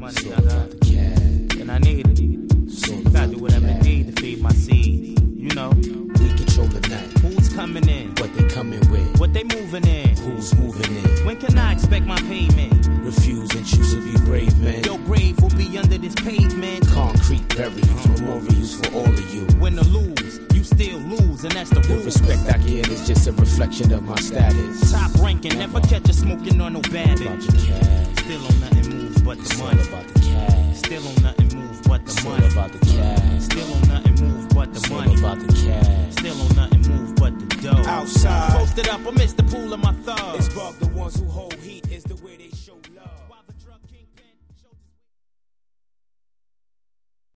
money, it's all about the cash. and I need it. It's all Gotta about do whatever the it cash. need to feed my seed. You know, We control the night. who's coming in? What they coming with? What they moving in? Who's moving in? When can I expect my payment? Refuse and choose to be brave, man. Your grave will be under this pavement. Concrete burials, memorials for all of you. Win or lose, you still lose, and that's the The rule. respect I get is just a reflection of my status. Top ranking, never catch you smoking on no About babbage. the cash. Still on nothing move but the It's all money. about the cash. Still on nothing move but It's the all money. about the cash. Still on nothing move but the It's all money. about the cash. Still on nothing move but the dough. Outside. Posted up amidst the pool of my thugs. It's Bob, the ones who hold